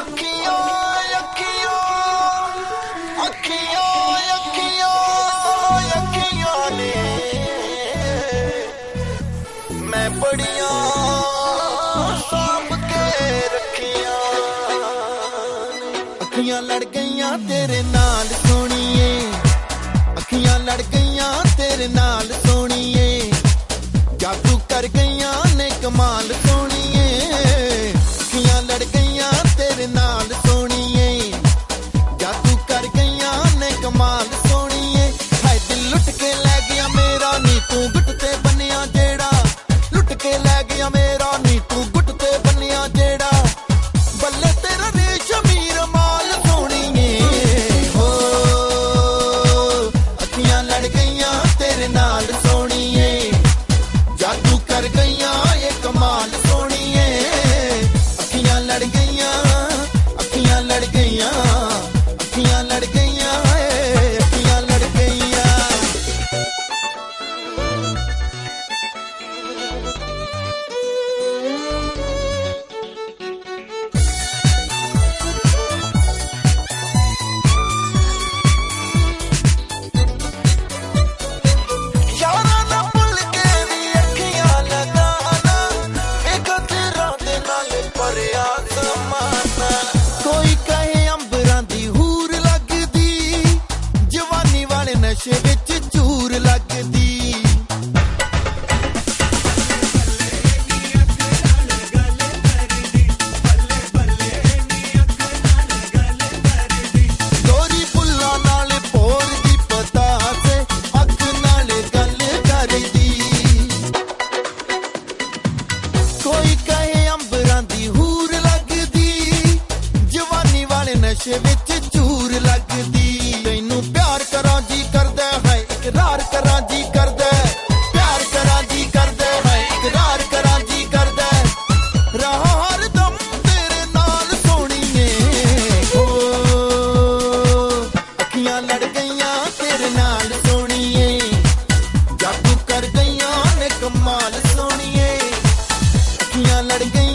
मैं बड़िया सांभ के रखिया अखियां लड़ गईयां तेरे नाल सोनिए अखियां लड़ गईयां तेरे नाल सोनिए जादू कर गईयां ने कमाल सोनिए अखियां लड़ गईयां तेरे नाल सोनिए जादू कर गईयां ने कमाल सोनिए हाय दिल लुट के ले गया मेरा नी तू गुट ते बनिया जेड़ा लुट के ले गया मेरा नी तू गुट ते बनिया जेड़ा बल्ले तेरा रेशमी रमाल सोनिए हो अखियां लड़ गईयां तेरे नाल सोनिए जादू कर गईयां ये कमाल सोनिए अखियां लड़ गईयां अखियां लड़ गईयां अखियां लड़ गईयां अखियां लड़ गईयां यारा ना भुल के भी अखियां लगाना एक तेरा दे नाल भरिया ज़माना कोई कहे अंबरां दी हूर लगदी जवानी वाले नशे विच चूर लगदी गोरी बुल्ला नाल भोर दी पता से अख नाल गल करदी कोई कहे अंबरां दी हूर लगदी जवानी वाले नशे विच चूर लगदी तैनू प्यार करां जी करदा है इकरार करां जी करदा प्यार करां जी करदा है इकरार करां जी करदा रहा हर दम तेरे नाल सोनिए ओ अखियां लड़ गईयां तेरे नाल सोनिए जादू कर गईयां ने कमाल सोनिए अखियां लड़ गईयां